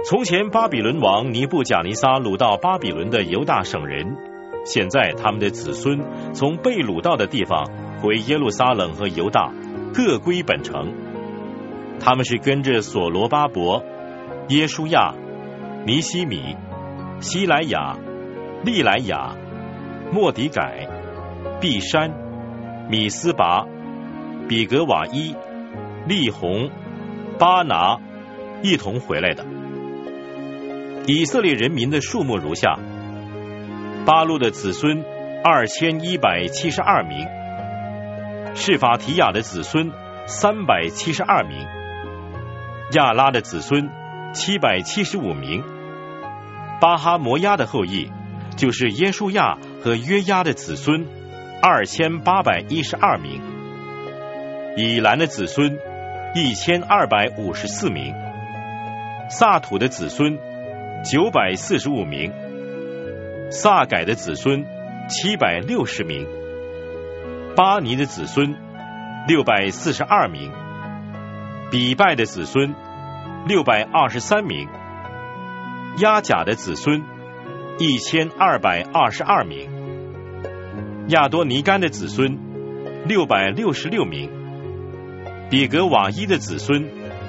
从前巴比伦王尼布甲尼撒掳到巴比伦的犹大省人，现在他们的子孙从被掳到的地方回耶路撒冷和犹大，各归本城。他们是跟着所罗巴伯、耶书亚、尼希米、希莱亚、利莱亚、末底改、毕山、米斯拔、比格瓦伊、利宏、巴拿一同回来的。以色列人民的数目如下：巴路的子孙2172名，示法提亚的子孙372名，亚拉的子孙775名，巴哈摩亚的后裔，就是耶书亚和约押的子孙2812名，以兰的子孙1254名，萨土的子孙945名，萨改的子孙760名，巴尼的子孙642名，比拜的子孙623名，亚甲的子孙1222名，亚多尼干的子孙666名，比格瓦伊的子孙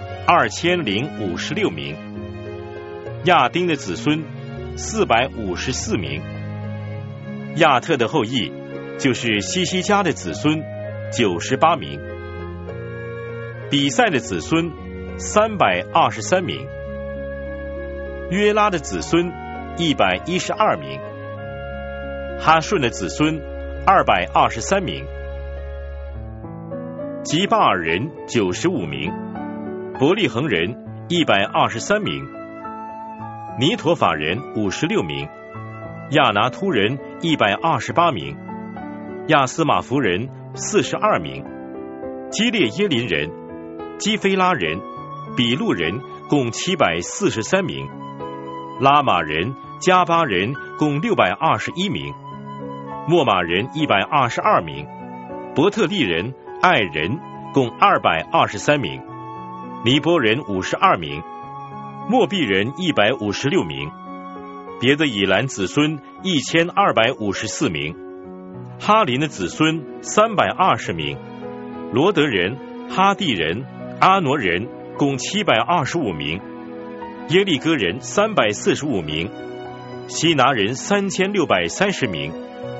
2056名，亚丁的子孙454名，亚特的后裔，就是西西家的子孙98名，比赛的子孙323名，约拉的子孙112名，哈顺的子孙223名，吉巴尔人95名，伯利恒人123名，尼陀法人56名，亚拿突人128名，亚斯马弗人42名，基列耶林人、基菲拉人、比路人共743名，拉玛人、加巴人共621名，莫马人122名，伯特利人、爱人共223名，尼波人52名，莫毕人156名，别的以兰子孙1254名，哈林的子孙320名，罗德人、哈地人、阿挪人共725名，耶利哥人345名，希拿人3630名。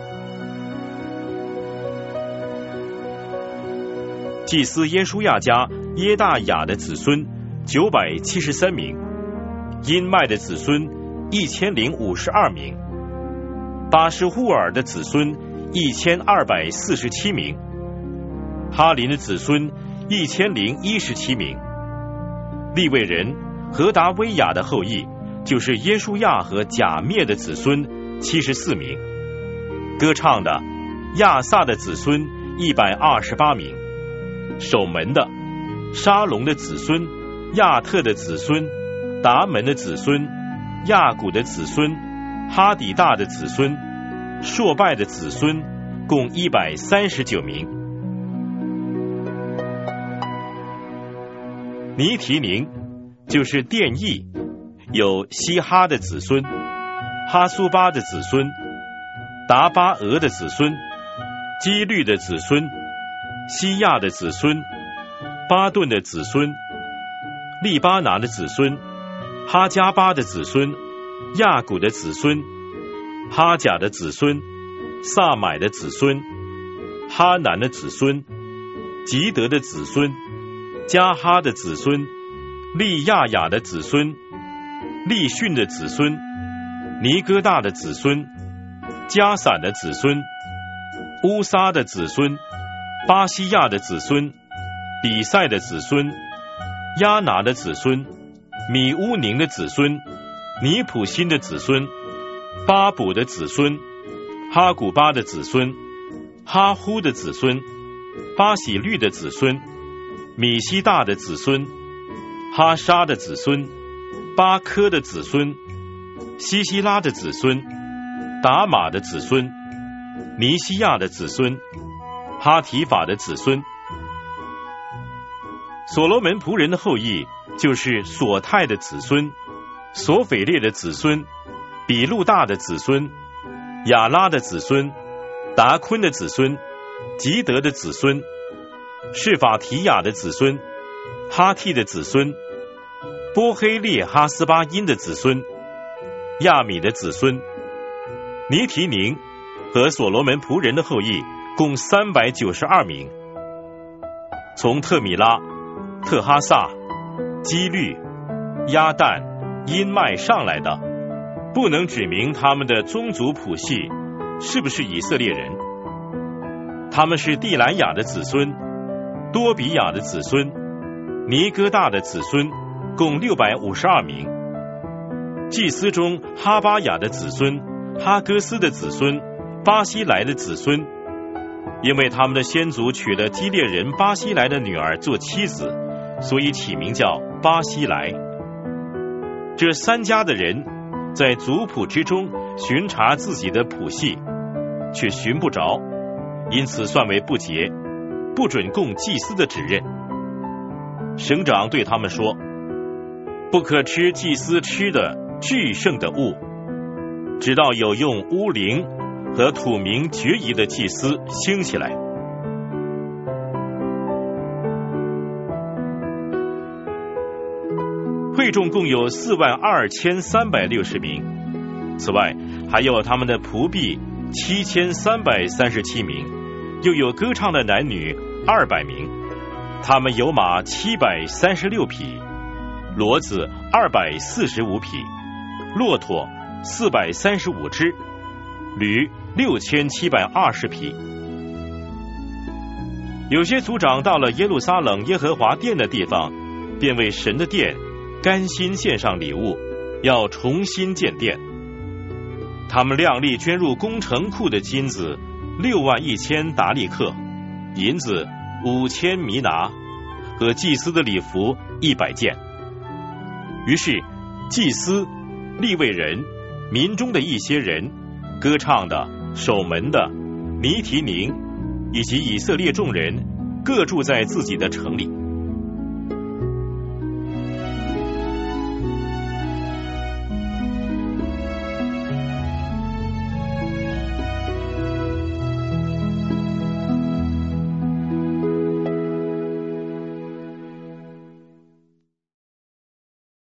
祭司耶书亚家耶大雅的子孙973名，因麦的子孙1052名，巴施户尔的子孙1247名，哈林的子孙1017名，利未人何达威雅的后裔，就是耶书亚和甲灭的子孙74名，歌唱的亚萨的子孙128名，守门的沙龙的子孙、亚特的子孙、达门的子孙、亚古的子孙、哈底大的子孙、朔拜的子孙共139名。尼提宁就是殿役，有西哈的子孙、哈苏巴的子孙、达巴俄的子孙、基律的子孙、西亚的子孙、巴顿的子孙、利巴拿的子孙、哈加巴的子孙、亚古的子孙、哈甲的子孙、萨买的子孙、哈南的子孙、吉德的子孙、加哈的子孙、利亚雅的子孙、利逊的子孙、尼哥大的子孙、加散的子孙、乌撒的子孙、巴西亚的子孙、比赛的子孙、亚拿的子孙、米乌宁的子孙、尼普辛的子孙、巴卜的子孙、哈古巴的子孙、哈呼的子孙、巴喜律的子孙、米西大的子孙、哈沙的子孙、巴科的子孙、西西拉的子孙、达玛的子孙、尼西亚的子孙、哈提法的子孙。所罗门仆人的后裔，就是索泰的子孙、 索斐列的子孙，比路大的子孙，亚拉的子孙，达昆的子孙，吉德的子孙，示法提亚的子孙，哈替的子孙，波黑列哈斯巴因的子孙，亚米的子孙，尼提宁和所罗门仆人的后裔共392名。从特米拉、特哈萨、基律、亚旦、因麦上来的，不能指明他们的宗族谱系是不是以色列人。他们是地兰雅的子孙，多比亚的子孙，尼哥大的子孙，共652名。祭司中哈巴雅的子孙，哈哥斯的子孙，巴西来的子孙，因为他们的先祖娶了基列人巴西来的女儿做妻子，所以起名叫巴西来。这3家的人在族谱之中巡查自己的谱系，却寻不着，因此算为不洁，不准供祭司的指认。省长对他们说，不可吃祭司吃的至圣的物，直到有用乌灵和土名决疑的祭司兴起来。会众共有42360名，此外还有他们的仆婢7337名，又有歌唱的男女200名。他们有马736匹，骡子245匹，骆驼435只，驴6720匹。有些族长到了耶路撒冷耶和华殿的地方，便为神的殿甘心献上礼物，要重新建殿。他们量力捐入工程库的金子61000达利克，银子5000弥拿，和祭司的礼服100件。于是祭司、利未人、民中的一些人、歌唱的、守门的、尼提宁以及以色列众人，各住在自己的城里。